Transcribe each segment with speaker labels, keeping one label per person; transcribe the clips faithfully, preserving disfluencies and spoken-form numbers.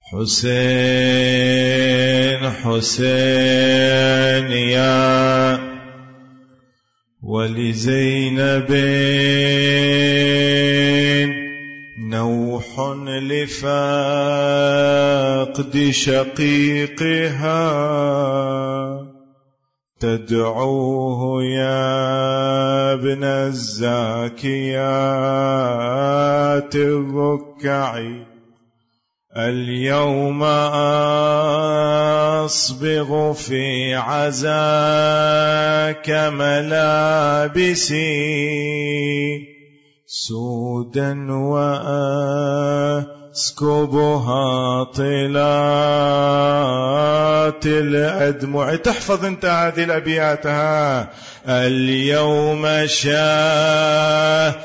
Speaker 1: حسين حسين يا ولزينب نوح لفاقد شقيقها تدعوه يا ابن الزاكيات الركعي اليوم أصبغ في عزاك ملابسي سودا وأسكبها طلات الأدمع. تحفظ انت هذه الأبياتها. اليوم شاب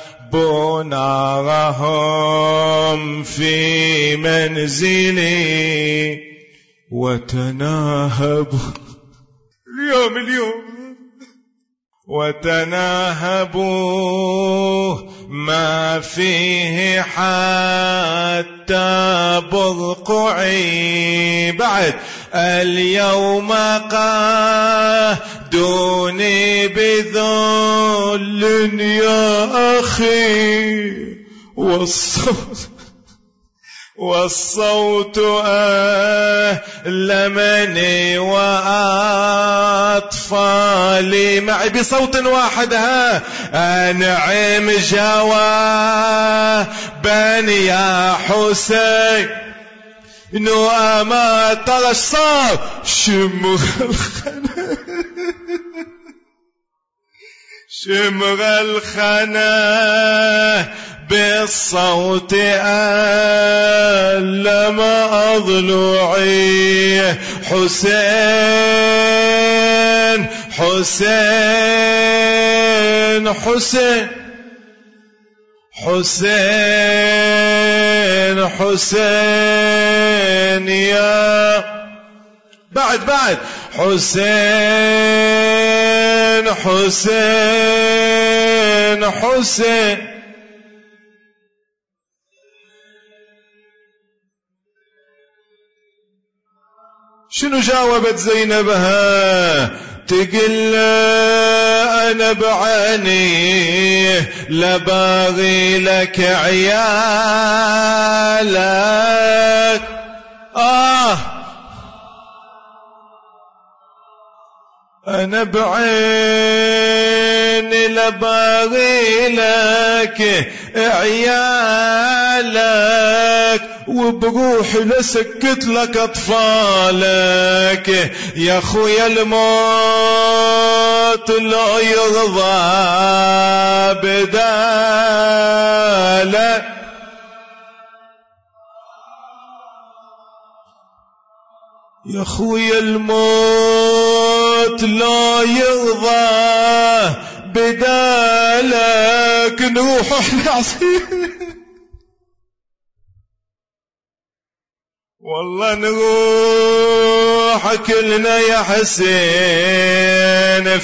Speaker 1: نارهم في منزلي وتناهبوا اليوم اليوم وتناهبوا ما فيه حتى برقعي. بعد اليوم قادوني بذل يا أخي والصوت والصوت ألمني وأطفالي معي بصوت واحد. ها أنعم جوابا يا حسين نوما ترى الصار شمر الخنا شمر الخنا بالصوت ألم أضلعي. حسين حسين حسين حسين حسين يا بعد بعد حسين حسين حسين. شنو جاوبت زينبها؟ تقل أنا بعيني لباغي لك عيالك. آه أنا بعيني لباغي لك عيالك وبروحي لسكت لك أطفالك. يا خويا الموت لا يرضى بدالك. يا خويا الموت لا يرضى بدالك. نروح احنا عصير والله نروح كلنا يا حسين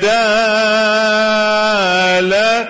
Speaker 1: فدالك.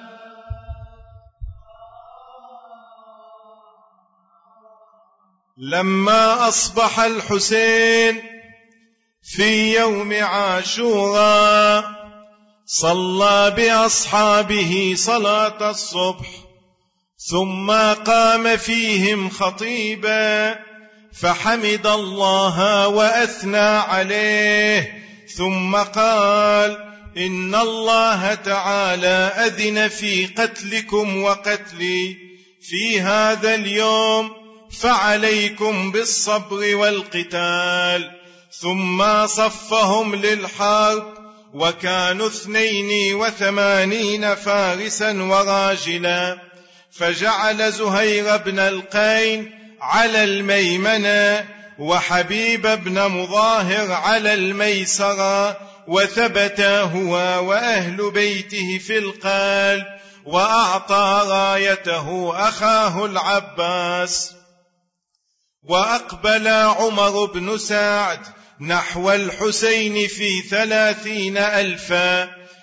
Speaker 1: لما أصبح الحسين في يوم عاشوراء صلى بأصحابه صلاة الصبح ثم قام فيهم خطيبا فحمد الله وأثنى عليه ثم قال إن الله تعالى أذن في قتلكم وقتلي في هذا اليوم فعليكم بالصبر والقتال. ثم صفهم للحرب وكانوا اثنين وثمانين فارسا وراجلا فجعل زهير بن القين على الميمنة وحبيب بن مظاهر على الميسرة وثبت هو وأهل بيته في القلب وأعطى رايته أخاه العباس. وأقبل عمر بن سعد نحو الحسين في ثلاثين ألفا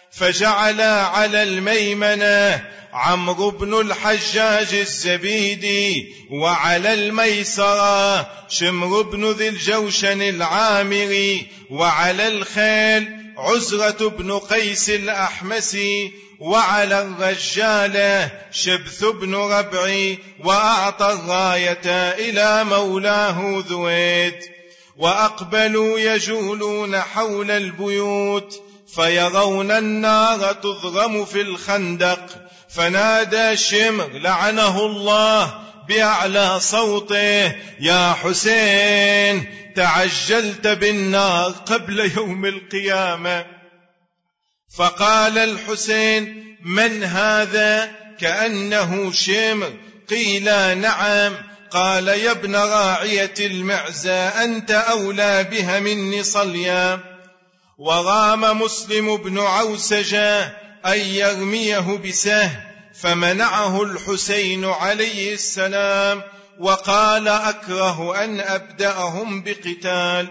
Speaker 1: فجعل على الميمنة عمرو بن الحجاج الزبيدي، وعلى الميسرة شمر بن ذي الجوشن العامري، وعلى الخيل عزرة بن قيس الأحمسي، وعلى الرجالة شبث بن ربعي، وأعطى الراية إلى مولاه ذويد. وأقبلوا يجولون حول البيوت فيرون النار تضغم في الخندق، فنادى شمر لعنه الله بأعلى صوته: يا حسين، تعجلت بالنار قبل يوم القيامة. فقال الحسين: من هذا؟ كأنه شمر. قيل: نعم. قال: يا ابن راعية المعزى، أنت أولى بها مني صليا. ورام مسلم بن عوسجة أن يرميه بسهم، فمنعه الحسين عليه السلام، وقال: أكره أن أبدأهم بقتال.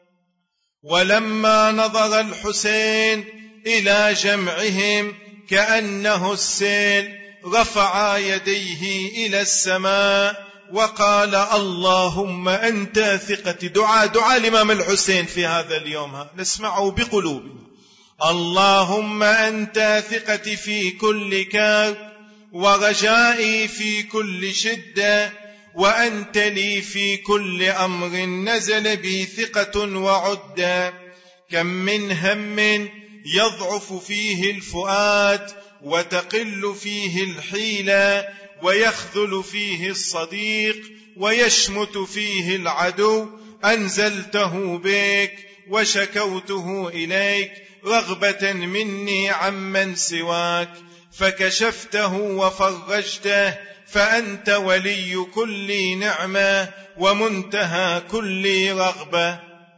Speaker 1: ولما نظر الحسين إلى جمعهم كأنه السيل، رفع يديه إلى السماء وقال: اللهم أنت ثقتي. دعاء دعاء الإمام الحسين في هذا اليوم نسمعه بقلوبنا: اللهم أنت ثقتي في كل كرب، ورجائي في كل شدة، وأنت لي في كل أمر نزل بي ثقة وعدة. كم من هم يضعف فيه الفؤاد، وتقل فيه الحيلة، ويخذل فيه الصديق، ويشمت فيه العدو، أنزلته بك وشكوته إليك رغبة مني عمن سواك، فكشفته وفرجته، فأنت ولي كل نعمة ومنتهى كل رغبة.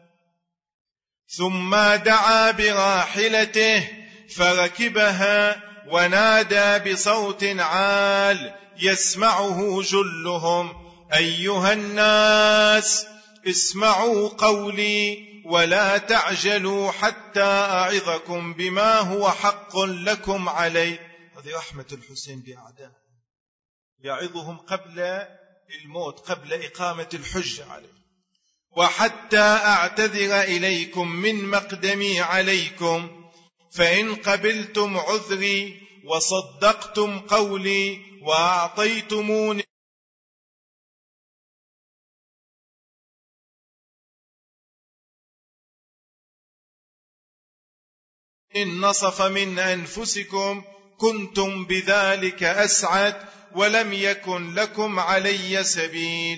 Speaker 1: ثم دعا براحلته فركبها، ونادى بصوت عال يسمعه جلهم: أيها الناس، اسمعوا قولي ولا تعجلوا حتى أعظكم بما هو حق لكم علي. هذه رحمة الحسين بأعدائه، يعظهم قبل الموت، قبل إقامة الحجة عليه. وحتى أعتذر إليكم من مقدمي عليكم، فإن قبلتم عذري وصدقتم قولي وأعطيتموني النصف من أنفسكم كنتم بذلك أسعد، ولم يكن لكم علي سبيل.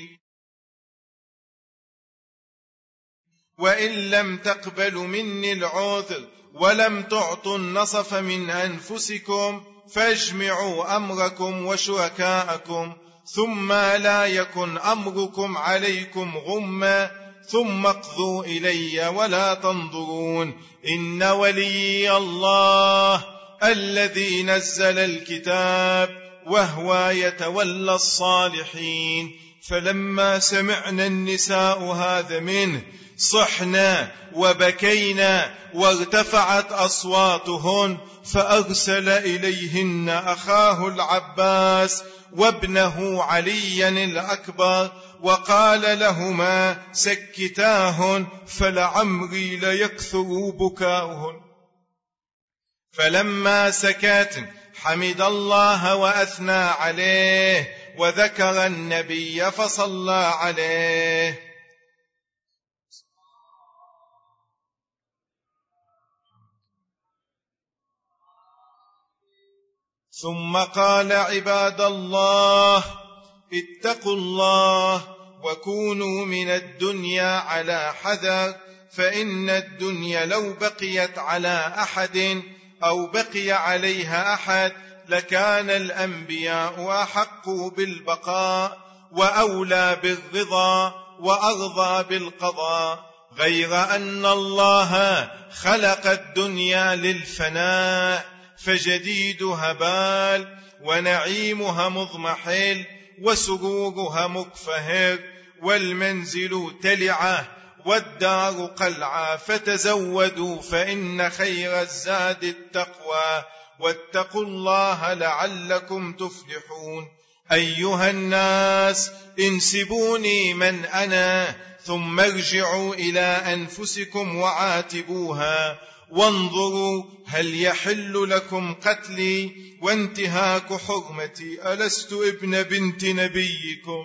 Speaker 1: وإن لم تقبلوا مني العذر ولم تعطوا النصف من أنفسكم، فاجمعوا أمركم وشركاءكم، ثم لا يكن أمركم عليكم غمّا، ثم اقضوا إلي ولا تنظرون. إن ولي الله الذي نزل الكتاب، وهو يتولى الصالحين. فلما سمعنا النساء هذا منه صحنا وبكينا، وارتفعت أصواتهن، فأرسل إليهن أخاه العباس وابنه عليا الأكبر، وقال لهما: سكتاهن، فلعمري ليكثر بكاؤهن. فلما سكت حمد الله وأثنى عليه، وذكر النبي فصلى عليه. ثم قال: عباد الله، اتقوا الله وكونوا من الدنيا على حذر، فإن الدنيا لو بقيت على أحد أو بقي عليها أحد لكان الأنبياء أحق بالبقاء وأولى بالرضا وأرضى بالقضاء، غير أن الله خلق الدنيا للفناء، فجديدها بال، ونعيمها مضمحل، وسرورها مكفهر، والمنزل تلعه، والدار قلعة فتزودوا فإن خير الزاد التقوى واتقوا الله لعلكم تفلحون. أيها الناس انسبوني من أنا ثم ارجعوا إلى أنفسكم وعاتبوها وانظروا هل يحل لكم قتلي وانتهاك حرمتي. ألست ابن بنت نبيكم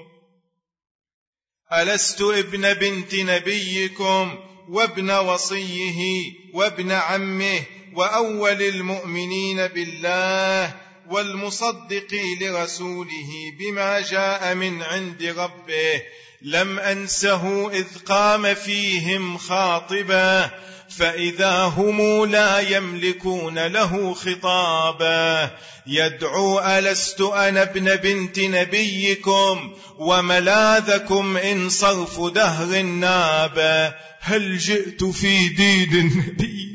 Speaker 1: ألست ابن بنت نبيكم وابن وصيه وابن عمه وأول المؤمنين بالله والمصدق لرسوله بما جاء من عند ربه. لم أنسه إذ قام فيهم خاطبا فإذا هم لا يملكون له خطابا يدعو ألست أنا ابن بنت نبيكم وملاذكم إن صرف دهر نابا. هل جئت في دين النبي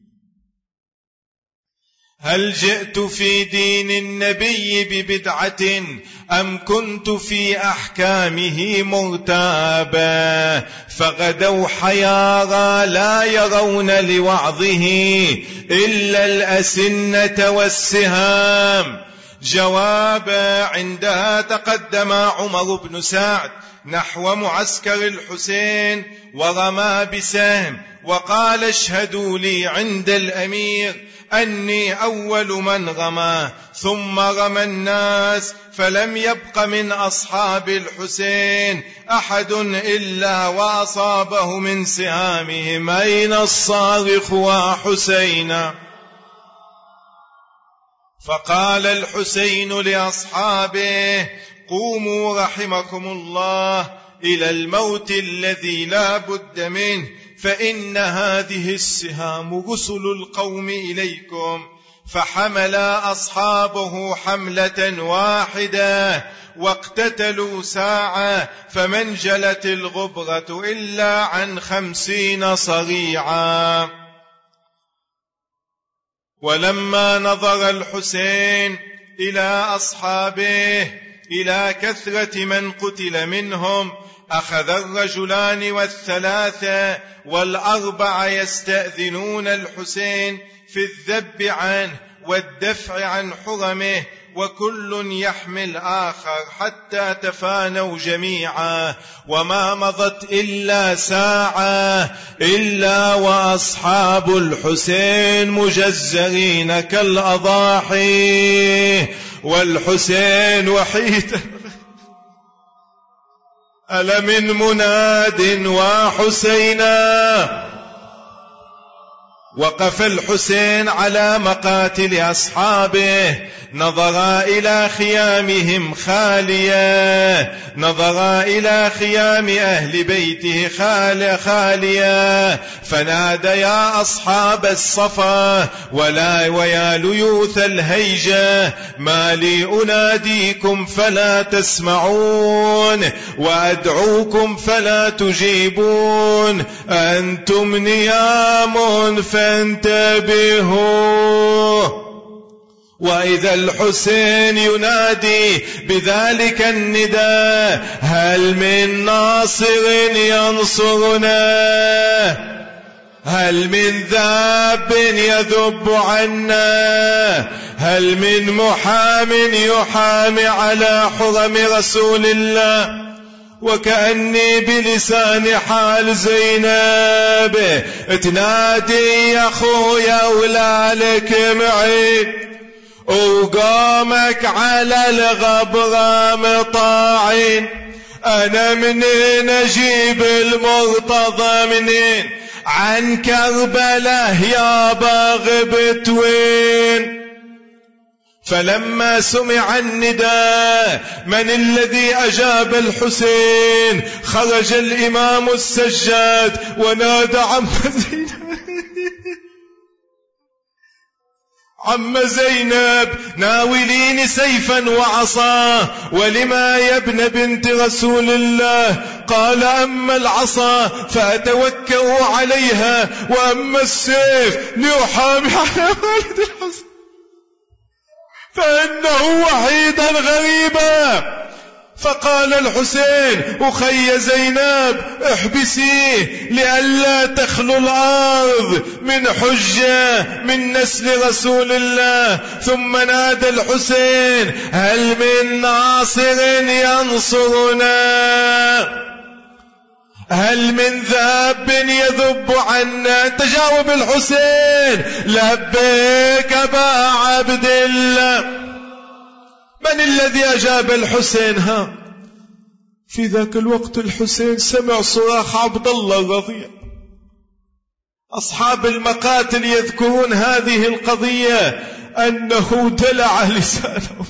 Speaker 1: هل جئت في دين النبي ببدعة أم كنت في أحكامه مرتابا. فغدوا حيارى لا يرون لوعظه إلا الأسنة والسهام. جوابا عندها تقدم عمر بن سعد نحو معسكر الحسين ورمى بسهم وقال اشهدوا لي عند الأمير أني أول من رمى، ثم رمى الناس فلم يبق من أصحاب الحسين أحد إلا وأصابه من سهامهم. أين الصارخ وحسينا؟ فقال الحسين لأصحابه قوموا رحمكم الله إلى الموت الذي لا بد منه، فإن هذه السهام رسل القوم إليكم. فحمل أصحابه حملة واحدة واقتتلوا ساعة فمن جلت الغبرة إلا عن خمسين صريعا. ولما نظر الحسين إلى أصحابه إلى كثرة من قتل منهم أخذ الرجلان والثلاثة والأربع يستأذنون الحسين في الذب عنه والدفع عن حرمه، وكل يحمل آخر حتى تفانوا جميعا. وما مضت إلا ساعة إلا وأصحاب الحسين مجزرين كالأضاحي والحسين وحيدا. ألا من مناد وحسينا. وقف الحسين على مقاتل أصحابه، نظر إلى خيامهم خالية، نظر إلى خيام أهل بيته خالية، فنادى يا أصحاب الصفا ولا ويا ليوث الهيجة ما لي أناديكم فلا تسمعون وأدعوكم فلا تجيبون، أنتم نيام فانتبهوا. وإذا الحسين ينادي بذلك النداء هل من ناصر ينصرنا، هل من ذاب يذب عنا، هل من محام يحامي على حرم رسول الله. وكأني بلسان حال زينب تنادي يا خويا ولا لك معي، وقامك على الغبرة مطاعين، أنا منين أجيب المرتضى منين، عن كربله يا باغبت وين. فلما سمع النداء من الذي أجاب الحسين خرج الإمام السجاد ونادى عم زينب عم زينب ناوليني سيفا وعصا. ولما يا ابن بنت رسول الله؟ قال أما العصا فأتوكأ عليها وأما السيف لأحامي على والد الحسين فإنه وحيدا غريبا. فقال الحسين: أخي زينب احبسيه لئلا تخلو الأرض من حجة من نسل رسول الله. ثم نادى الحسين: هل من ناصر ينصرنا؟ هل من ذاب يذب عنا؟ تجاوب الحسين: لبيك أبا عبد الله. من الذي أجاب الحسين؟ ها في ذاك الوقت الحسين سمع صراخ عبد الله الرضيع. أصحاب المقاتل يذكرون هذه القضية أنه دلع لسانه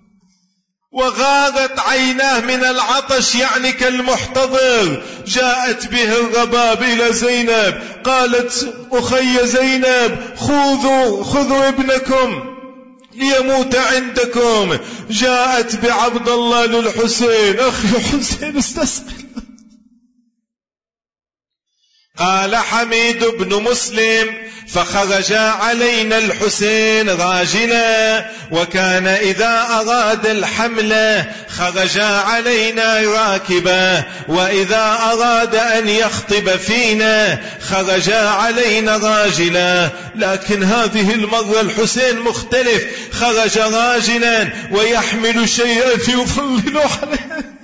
Speaker 1: وغاغت عيناه من العطش، يعني كالمحتضر. جاءت به الرباب إلى زينب، قالت: أخي زينب خذوا خذوا ابنكم ليموت عندكم. جاءت بعبد الله للحسين: أخي حسين استسقي. قال حميد بن مسلم: فخرج علينا الحسين راجلا، وكان إذا أراد الحمل خرج علينا راكبا، وإذا أراد أن يخطب فينا خرج علينا راجلا. لكن هذه المرة الحسين مختلف، خرج راجلا ويحمل شيئا يظلل عليه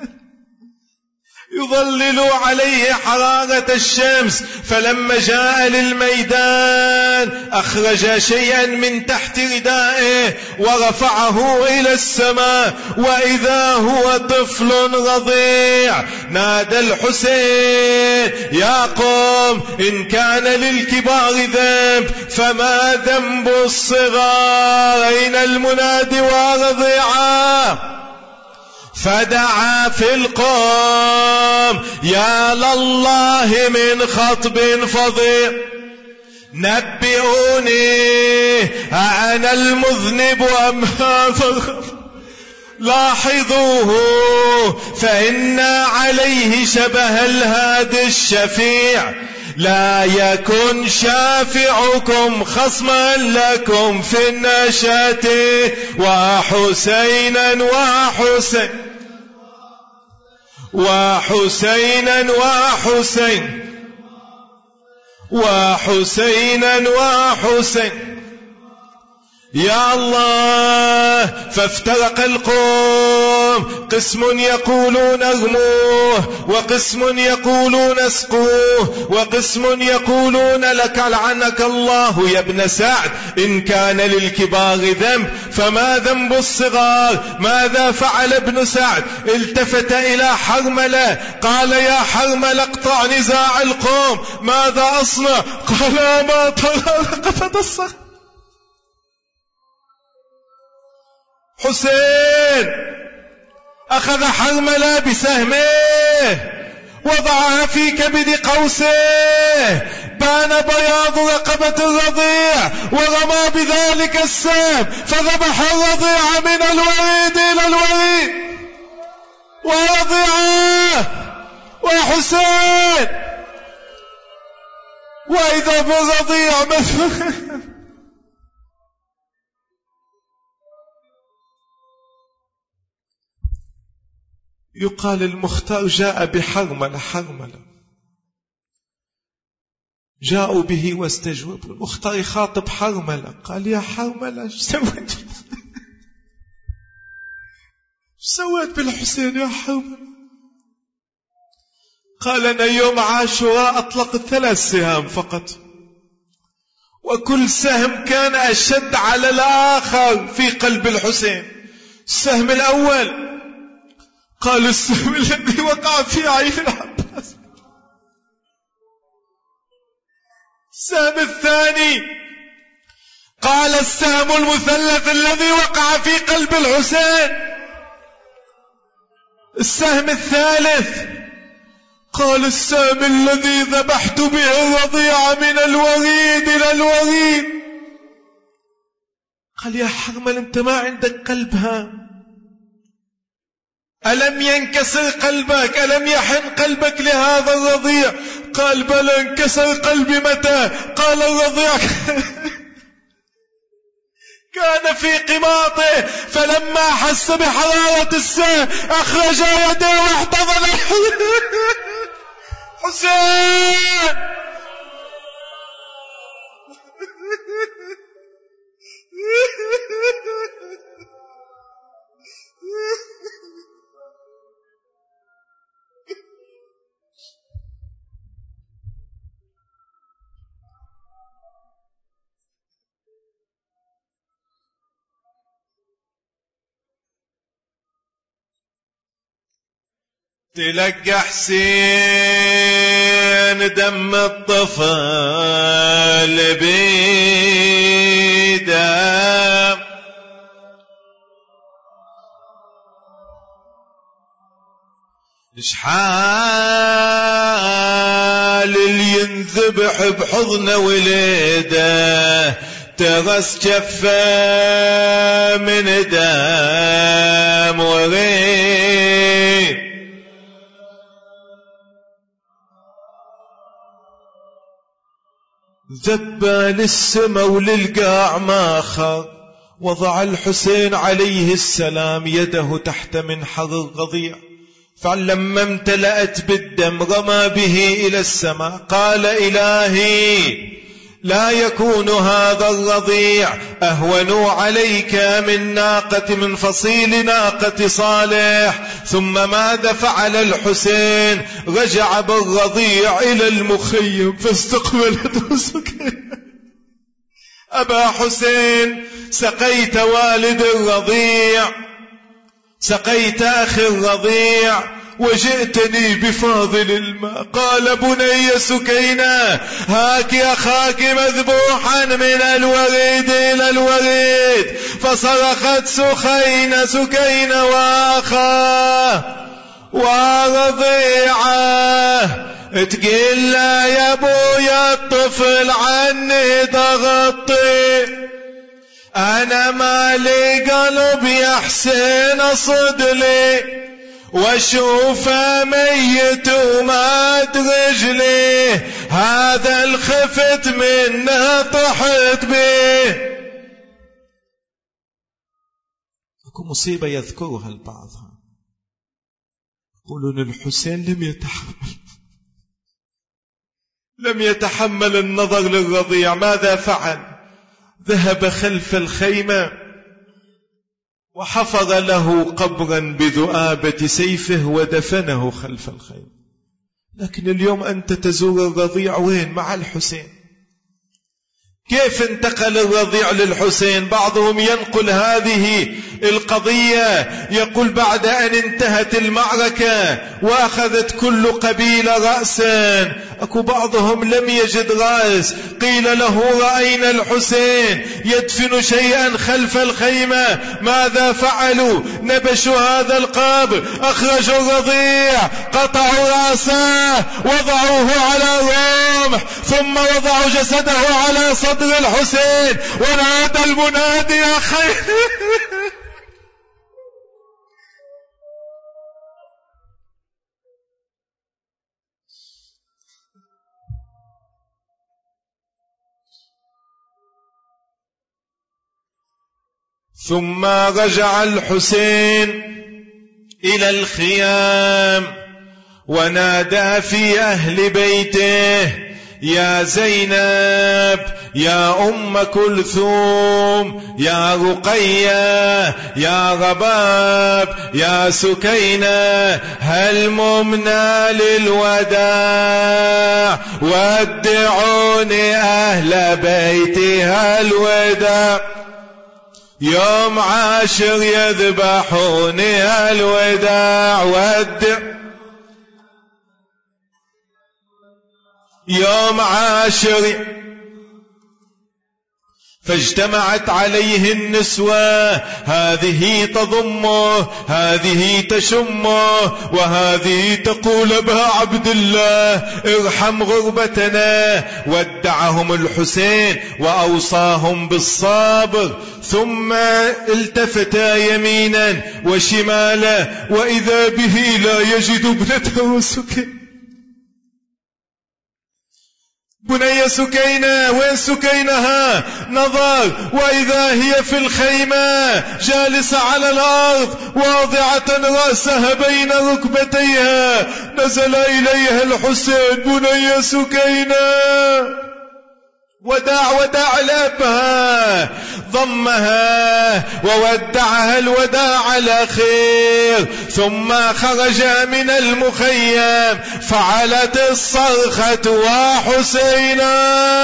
Speaker 1: يظللوا عليه حرارة الشمس. فلما جاء للميدان أخرج شيئا من تحت ردائه ورفعه إلى السماء، وإذا هو طفل رضيع. نادى الحسين: يا قوم، إن كان للكبار ذنب فما ذنب الصغار؟ أين المنادي ورضيعا؟ فدعا في القوم: يا لله من خطب فظيع، نبئوني أنا المذنب أم هذا؟ لاحظوه فإن عليه شبه الهادي الشفيع. لا يكن شافعكم خصما لكم في النشاة، وحسينا وحسين وحسينا وحسين وحسينا وحسين يا الله. فافترق القوم، قسم يقولون ارموه، وقسم يقولون اسقوه، وقسم يقولون لك لعنك الله يا ابن سعد، إن كان للكبار ذنب فما ذنب الصغار؟ ماذا فعل ابن سعد؟ التفت إلى حرملة قال: يا حرملة اقطع نزاع القوم، ماذا أصنع؟ قال: ما ترى رقبة الصغر. حسين أخذ حرملة بسهمه وضعها في كبد قوسه، بان بياض رقبة الرضيع، ورمى بذلك السهم فذبح الرضيع من الوريد إلى الوريد. ورضيعه وحسين، وإذا بالرضيع مثل يقال المختار جاء بحرملة حرملة جاءوا به واستجوبوا. المختار يخاطب حرملة، قال: يا حرملة ايش سويت؟ ايش سويت بالحسين يا حرملة؟ قال: أنا يوم عاشوراء أطلقت ثلاث سهام فقط، وكل سهم كان أشد على الآخر في قلب الحسين. السهم الأول قال: السهم الذي وقع في عين العباس. السهم الثاني قال: السهم المثلث الذي وقع في قلب الحسين. السهم الثالث قال: السهم الذي ذبحت به الرضيع من الوريد إلى الوريد. قال: يا حرمل أنت ما عندك قلبها؟ ألم ينكسر قلبك؟ ألم يحن قلبك لهذا الرضيع؟ قال: بل انكسر قلبي. متى؟ قال: الرضيع كان في قماطه، فلما حس بحرارة السيف أخرج يده واحتضن حسين. تلقى حسين دم الطفل بيده، شحال اللي ينذبح بحضن وليده، تغس جفه من دم وغير. ذبى للسما وللقاع ماخر، وضع الحسين عليه السلام يده تحت منحر الرضيع، فلما امتلأت بالدم رمى به إلى السماء، قال إلهي لا يكون هذا الرضيع أهون عليك من ناقة من فصيل ناقة صالح. ثم ماذا فعل الحسين؟ رجع بالرضيع إلى المخيم فاستقبلته سكينة. أبا حسين، سقيت والد الرضيع، سقيت أخي الرضيع، وجئتني بفاضل الماء. قال بني سكينة، هاك أخاك مذبوحا من الوريد إلى الوريد. فصرخت سخينة سكينة وأخاه ورضيعه، تقول لا يا ابويا الطفل عني ضغطي، أنا مالي قلب يا حسين أصدلي، واشوفه ميت وما رجلي، هذا الخفت منه طحت به. اكو مصيبة يذكرها البعض، يقولون الحسين لم يتحمل لم يتحمل النظر للرضيع. ماذا فعل؟ ذهب خلف الخيمة وحفر له قبرا بذؤابة سيفه ودفنه خلف الخيمة. لكن اليوم أنت تزور الرضيع وين؟ مع الحسين. كيف انتقل الرضيع للحسين؟ بعضهم ينقل هذه القضية، يقول بعد أن انتهت المعركة وأخذت كل قبيلة رأسا، أكو بعضهم لم يجد رأس، قيل له رأينا الحسين يدفن شيئا خلف الخيمة. ماذا فعلوا؟ نبشوا هذا القبر، أخرجوا الرضيع، قطعوا رأسه، وضعوه على الرمح، ثم وضعوا جسده على صدر الحسين، ونادى المنادي يا خير. ثم رجع الحسين إلى الخيام ونادى في أهل بيته يا زينب، يا أم كلثوم، يا رقية، يا رباب، يا سكينة، هل ممنا للوداع، ودعوني أهل بيتي هالوداع، يوم عاشر يذبحوني هالوداع، ودع يوم عاشر. فاجتمعت عليه النسوة، هذه تضمه، هذه تشمه، وهذه تقول ابا عبد الله ارحم غربتنا. ودعهم الحسين وأوصاهم بالصبر، ثم التفتا يمينا وشمالا، وإذا به لا يجد ابنته سكين. بني سكينة، وين سكينة؟ ها نظر وإذا هي في الخيمة جالسة على الأرض واضعة رأسها بين ركبتيها. نزل إليها الحسين: بني سكينة وداع وداع لأبها، ضمها وودعها الوداع الأخير، ثم خرج من المخيم. فعلت الصرخة: وحسينا!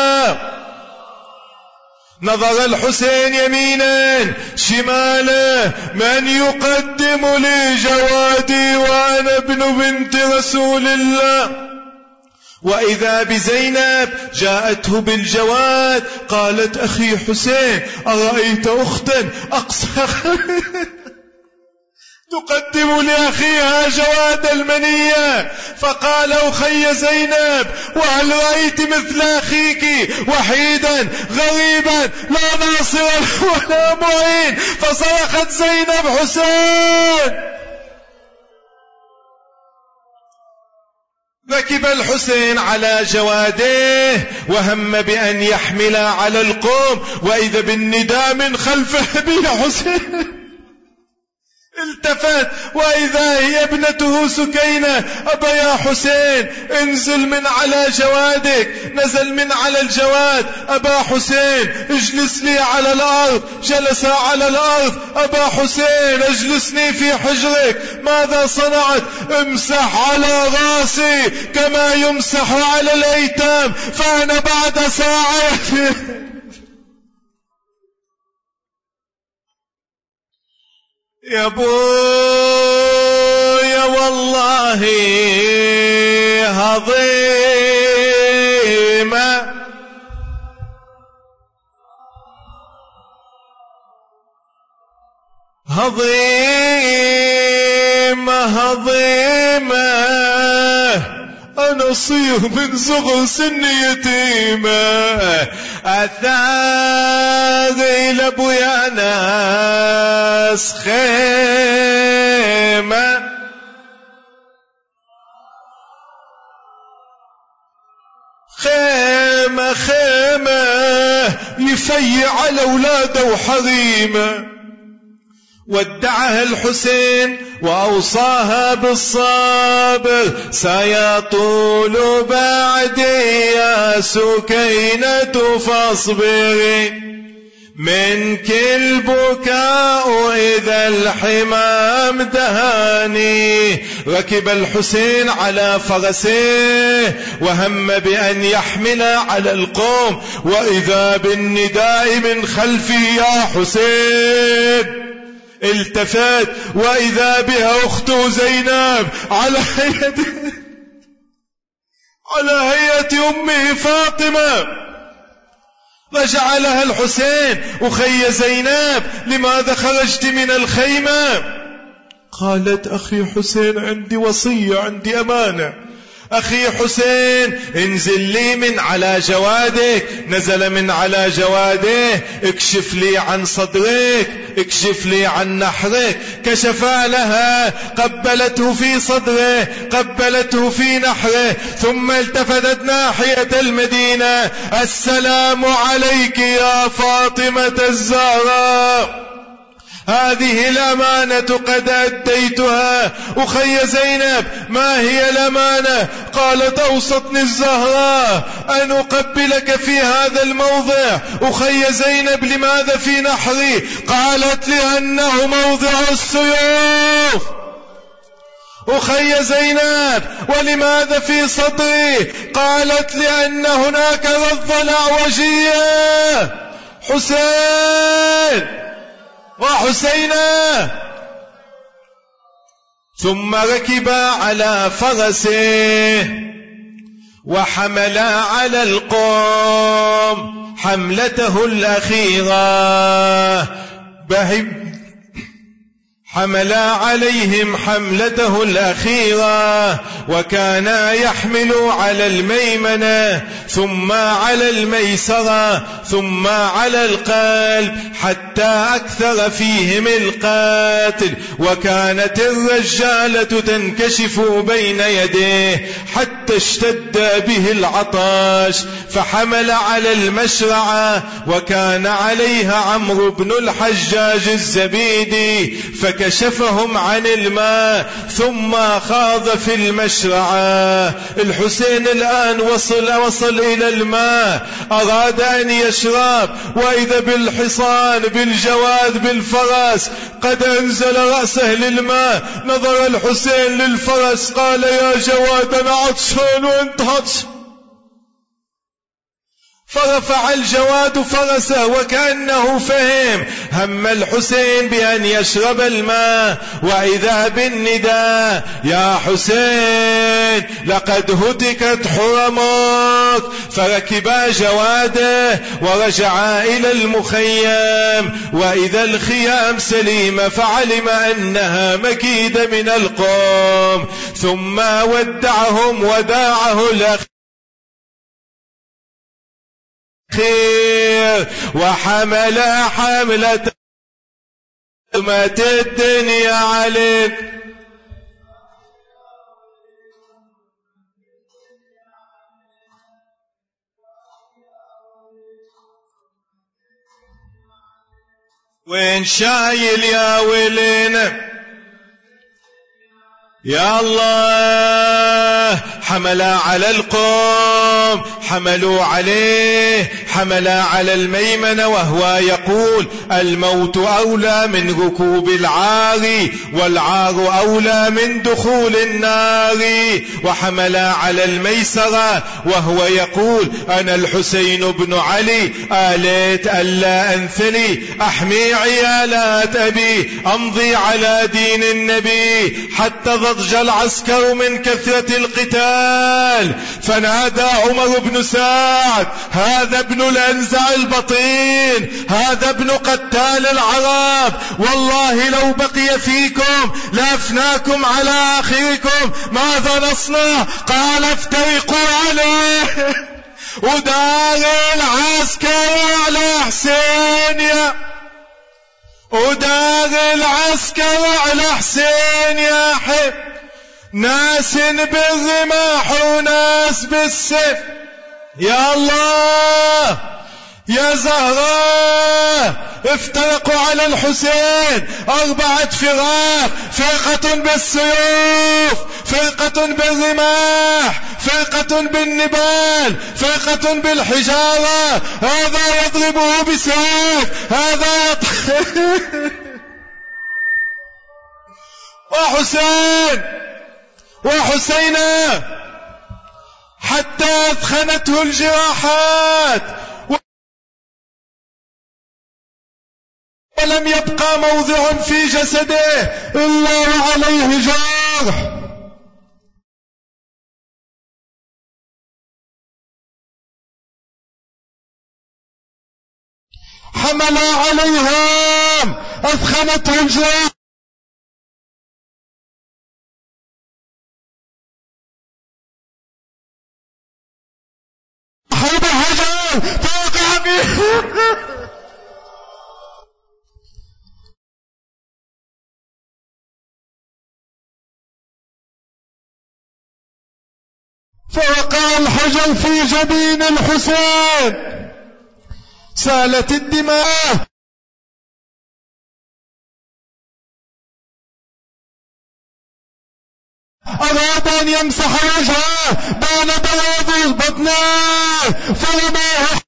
Speaker 1: نظر الحسين يمينا شمالا: من يقدم لي جوادي وأنا ابن بنت رسول الله؟ وإذا بزينب جاءته بالجواد، قالت: أخي حسين، أرأيت أختا أقصر تقدم لأخيها جواد المنية؟ فقال: أخي زينب، وهل رأيت مثل أخيك وحيدا غريبا لا ناصر ولا معين؟ فصرخت زينب: حسين! ركب الحسين على جواده وهم بأن يحمل على القوم، وإذا بالنداء من خلفه: بي حسين! التفت وإذا هي ابنته سكينة: أبا يا حسين، انزل من على جوادك. نزل من على الجواد: أبا حسين، اجلس لي على الأرض. جلس على الأرض: أبا حسين، اجلسني في حجرك. ماذا صنعت؟ امسح على راسي كما يمسح على الأيتام، فأنا بعد ساعة يا بويا والله هضيمة، هضيمة هضيمة، أنا أصير من صغر سني يتيمة. أثاري لأبويا ناس خيمة، خيمة خيمة يفيع على أولاده وحريمة. ودعها الحسين وأوصاها بالصبر: سيطول بعدي يا سكينة فاصبري، منك البكاء إذا الحمام دهاني. ركب الحسين على فرسه وهم بأن يحمل على القوم، وإذا بالنداء من خلفه: يا حسين! التفت وإذا بها أخته زينب على هيئة على هيئة أمه فاطمة. رجع لها الحسين: أخي زينب، لماذا خرجت من الخيمة؟ قالت: أخي حسين، عندي وصية، عندي أمانة. أخي حسين، انزل لي من على جوادك. نزل من على جواده: اكشف لي عن صدرك، اكشف لي عن نحرك. كشف لها، قبلته في صدره، قبلته في نحره، ثم التفتت ناحية المدينة: السلام عليك يا فاطمة الزهراء، هذه الأمانة قد أديتها. أخي زينب، ما هي الأمانة؟ قالت: أوصتني الزهراء أن أقبلك في هذا الموضع. أخي زينب، لماذا في نحري؟ قالت: لأنه موضع السيوف. أخي زينب، ولماذا في صدري؟ قالت: لأن هناك رض الأعوجية. حسين وحسينا. ثم ركب على فرسه وحمل على القوم حملته الأخيرة، حمل عليهم حملته الأخيرة، وكان يحمل على الميمنة ثم على الميسرة ثم على القلب، حتى أكثر فيهم القاتل، وكانت الرجالة تنكشف بين يديه حتى حتى اشتد به العطش، فحمل على المشرعة وكان عليها عمرو بن الحجاج الزبيدي فكشفهم عن الماء ثم خاض في المشرعة. الحسين الآن وصل وصل إلى الماء، أراد أن يشرب، وإذا بالحصان بالجواد بالفرس قد أنزل رأسه للماء. نظر الحسين للفرس قال يا جواد أنا عطشان وأنت عطشان، فرفع الجواد فرسه وكأنه فهم هم الحسين بأن يشرب الماء، وإذا بالنداء يا حسين لقد هتكت حرمك. فركبا جواده ورجعا إلى المخيم، وإذا الخيام سليمة فعلم أنها مكيدة من القوم، ثم ودعهم وداعه الأخير خير وحمل حملة مات الدنيا عليك. وين شايل يا ويلنا يا الله. حمل على القوم، حملوا عليه، حمل على الميمنة وهو يقول الموت أولى من ركوب العار، والعار أولى من دخول النار. وحمل على الميسرة وهو يقول أنا الحسين بن علي، آليت ألا أنثني، أحمي عيالات أبي، أمضي على دين النبي. حتى ضج العسكر من كثرة القتال، فنادى عمر بن سعد هذا ابن الأنزع البطين، هذا ابن قتال العرب، والله لو بقي فيكم لأفناكم على آخركم، ماذا نصنع؟ قال افترقوا عليه. ودار العسكر على حسين يا ودار العسكر على حسين يا حب، ناس بالرماح وناس بالسيف. يا الله يا زهراء افترقوا على الحسين أربعة فرق، فرقة بالسيوف، فرقة بالرماح، فرقة بالنبال، فرقة بالحجارة. هذا يضربه بسيف، هذا يضرب وحسين وحسينا حتى أثخنته الجراحات ولم يبقى موضع في جسده إلا وعليه جرح. حمل عليهم أثخنته الجراحات حرب الحجر فوقع به فوقع الحجر في جبين الحسين، سالت الدماء. أراد أن يمسح وجهه، بان بياض البطن فرماه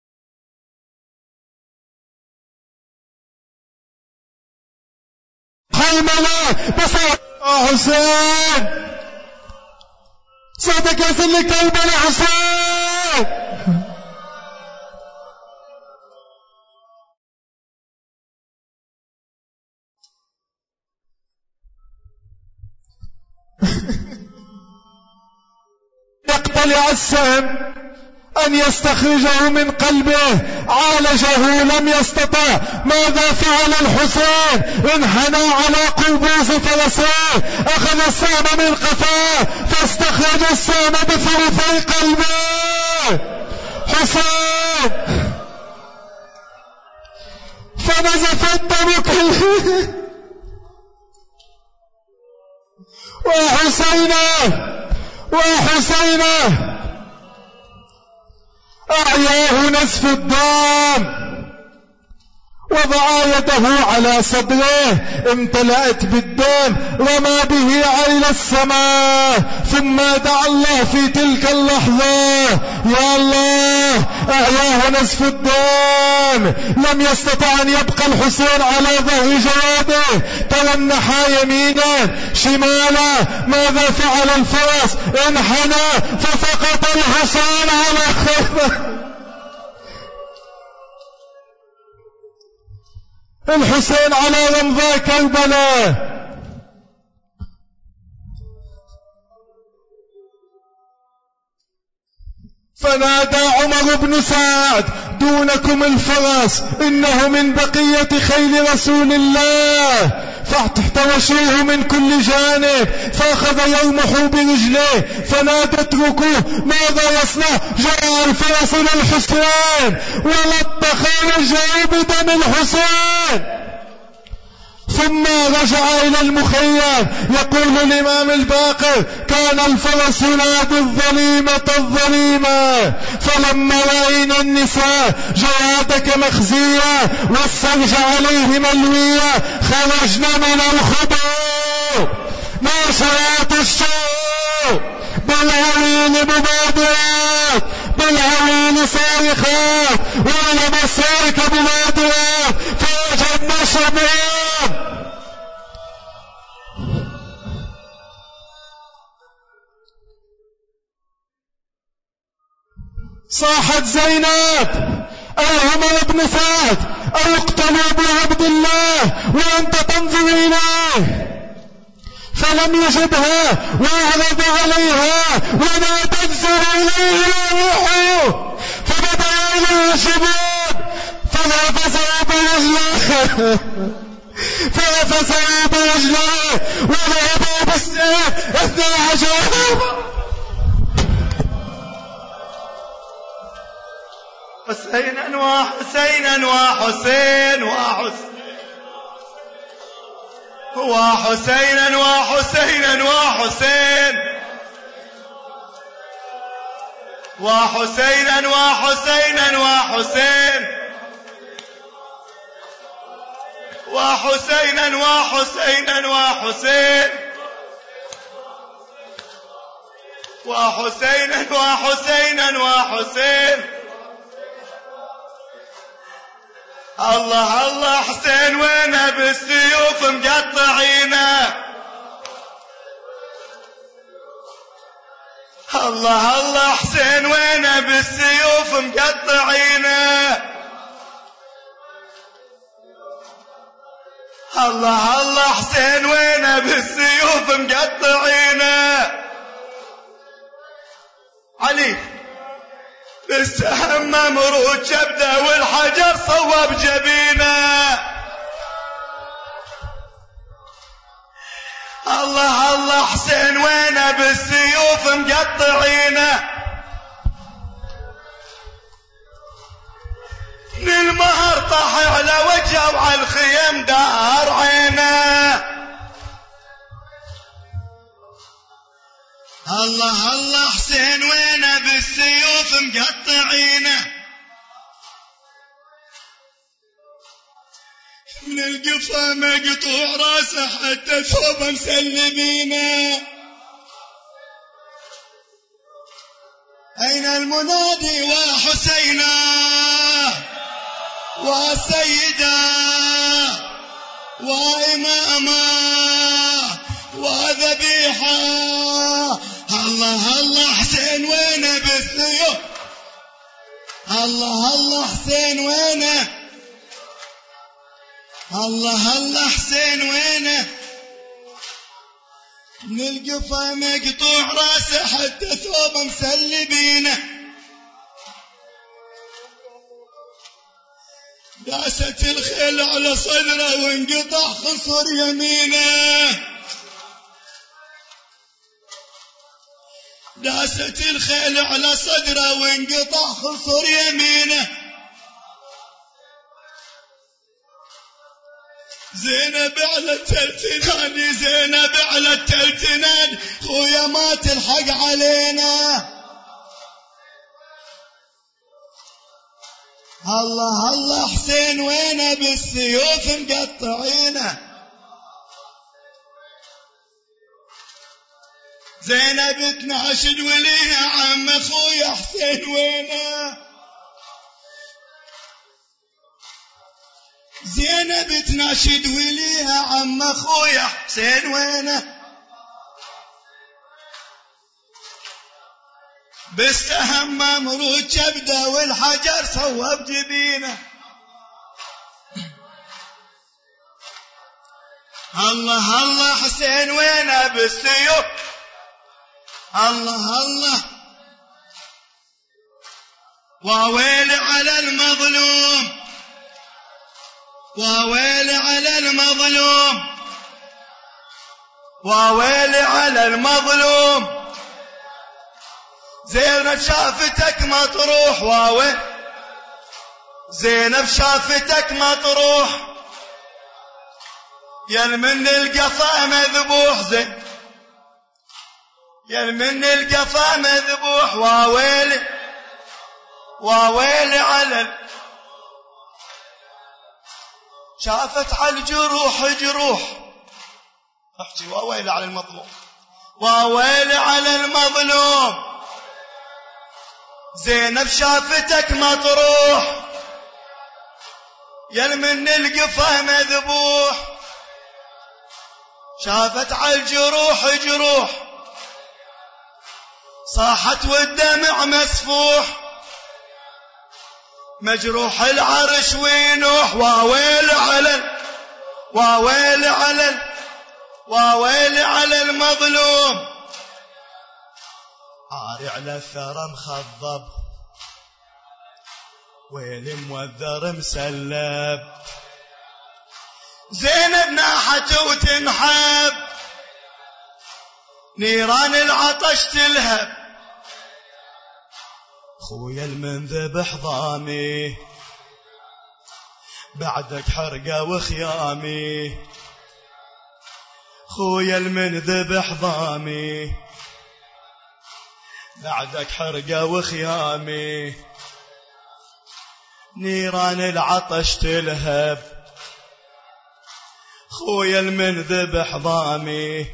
Speaker 1: حيملة بصوت حسين صدق يسلك كلبنا حسين. يقتلع السهم أن يستخرجه من قلبه، عالجه لم يستطع. ماذا فعل الحسين؟ انحنى على قربوس فرسه، أخذ السهم من قفاه فاستخرج السهم بثلثي قلبه. حسين فنزف الدم كله. وحسينا وحسينا
Speaker 2: حسينه أعياه نزف الدم، وضع يده على صدره امتلأت بالدم، رمى به إلى السماء، ثم دعا الله في تلك اللحظة: يا الله أعياه نزف الدم. لم يستطع أن يبقى الحسين على ظهر جواده، ترنحا يمينا شمالا. ماذا فعل الفرس؟ انحنى فسقط الحسين على خيبه. الحسين على رمضاء كربلاء. فنادى عمر بن سعد: دونكم الفرس، إنه من بقية خيل رسول الله. فاحتوشوه من كل جانب، فأخذ يرمح برجليه، فنادى: اتركوه، ماذا يصنع؟ جاء الفرس للحسين ولطخ رجله بدم الحسين. ثم رجع إلى المخيم. يقول الإمام الباقر: كان الفرس ينادي: الظليمة الظليمة. فلما رأينا النساء جوادك مخزية والسرج عليه ملوية، خرجنا من الخضوع ناشرات الشوق، بالعويل مبادرات، بالعويل صارخات، والمسارك ببادرات، فوجدنا شباب. صاحت زينب: أي عمر بن سعد، أو اقتل ابو عبد الله وأنت تنظر إليه. فلم يجبها وأعرض عليها وما تنظر إليه روحه، فبدأ إليه شباب فرفسوا برجله فرفسوا برجله وضربوا بالسيف اثنى عشر.
Speaker 3: حسينا وحسينا وحسين وحسين وحسينا وحسينا وحسين وحسينا وحسينا وحسين وحسينا وحسينا وحسين وحسينا وحسينا وحسين. الله الله حسين وينه بالسيوف مقطعينه. الله الله حسين وينه بالسيوف مقطعينه. الله الله حسين وينه بالسيوف مقطعينه. علي بالسهم ممرود جبده والحجر صوب جبينه. الله الله حسين وينه بالسيوف مقطعينه. من المهر طاح على وجهه وعلى الخيم دار عينه. الله الله حسين وينه بالسيوف مقطعينه. من القفا مقطوع راسه حتى ثوبه مسلمينه. أين المنادي وحسينا وسيدا وإماما وذبيحا. الله الله حسين وينه بالسيوف. الله الله حسين وينه. الله الله حسين وينه. من القفا مقطوع راسه حتى ثوبه مسلبينه. داست الخيل على صدره وانقطع خصر يمينه. داست الخيل على صدره وانقطع خصر يمينه. زينب على التلتنان، زينب على التلتنان، خويا ما تلحق علينا. الله الله حسين وينه بالسيوف مقطعينه. زينب تناشد وليها عم اخويا حسين وينه. زينب تناشد وليها عم اخويا حسين وينه. بالسهم ممرود كبده والحجر صوب جبينه. الله الله حسين وينه بالسيوف. الله الله وويل على المظلوم وويل على المظلوم وويل على المظلوم. زينب شافتك مطروح واويل. زينب شافتك مطروح يا من القفا مذبوح. زين يا من القفا مذبوح واويل واويل على شافت على الجروح جروح. احكي واويل على المظلوم واويل على المظلوم. زينب شافتك مطروح يا من القفا مذبوح. شافت على الجروح جروح صاحت والدمع مسفوح. مجروح العرش وينوح واويل على واويل على واويل على المظلوم. عاري على الثرى مخضب ويل موذر مسلب. زينب ناحت وتنحب نيران العطش تلهب. خويا المنذبح ضامي بعدك حرقة وخيامي. خويا المنذبح ضامي بعدك حرقة وخيامي. نيران العطش تلهب خويا المنذبح ضامي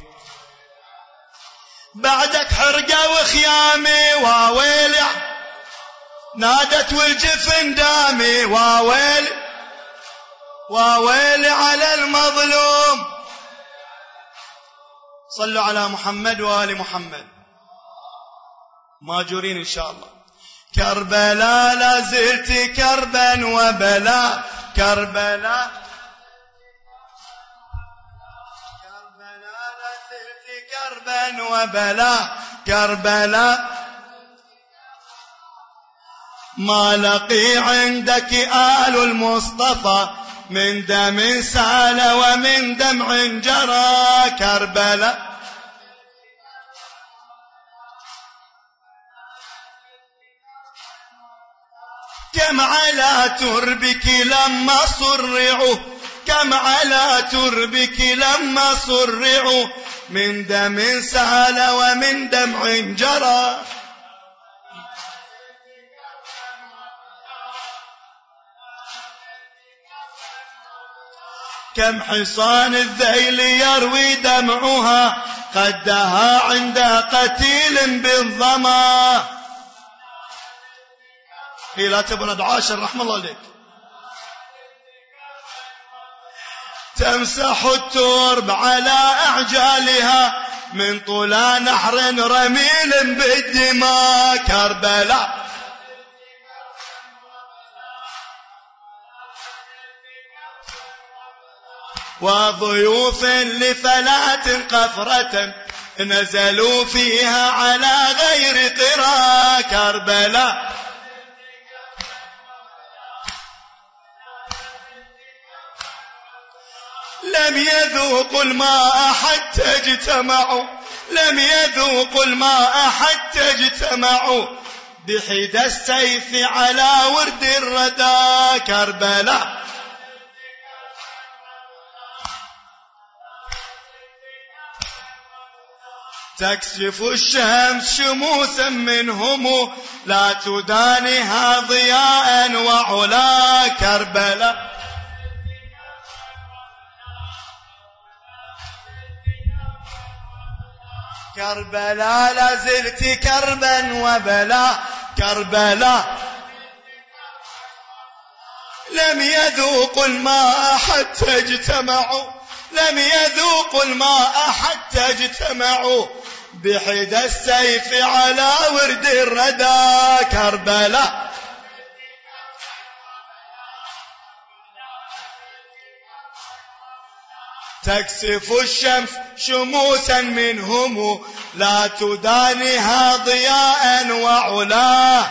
Speaker 3: بعدك حرقة وخيامي. واويل نادت والجفن دامي واويل واويل على المظلوم. صلوا على محمد وآل محمد ماجورين إن شاء الله. كربلاء لا زلت كربا وبلاء. كربلاء كربلاء لا زلت كربا وبلاء. كربلاء ما لقي عندك آل المصطفى من دم سال ومن دمع جرى. كربلاء كم على تربك لما صرعوا. كم على تربك لما صرعوا من دم سال ومن دمع جرى. كم حصان الذيل يروي دمعها قدها عند قتيل بالظما. لا تبرد عاشر رحم الله عليك. تمسح الترب على أعجالها من طولى نحر رميل بالدماء. كربلاء وضيوف لفلاة قفرة نزلوا فيها على غير قرى. كربلاء لم يذوقوا الماء حتى اجتمعوا. لم يذوقوا الماء حتى اجتمعوا بحدى السيف على ورد الردى. كربلاء تكشف الشمس شموسا منهم لا تدانها ضياء وعلا كربلاء كربلاء لازلت كربا وبلاء كربلاء لم يذوقوا الماء حتى اجتمعوا لم يذوقوا الماء حتى اجتمعوا بحدى السيف على ورد الردى كربلاء تكسف الشمس شموسا منهم لا تدانها ضياء وعلا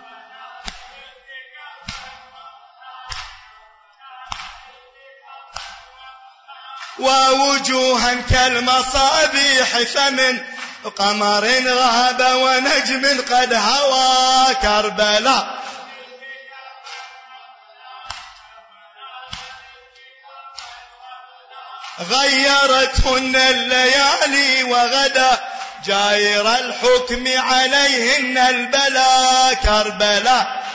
Speaker 3: ووجوها كالمصابيح فمن قمر غاب ونجم قد هوى كربلاء غيرتهن الليالي وغدا جاير الحكم عليهن البلا كربلاء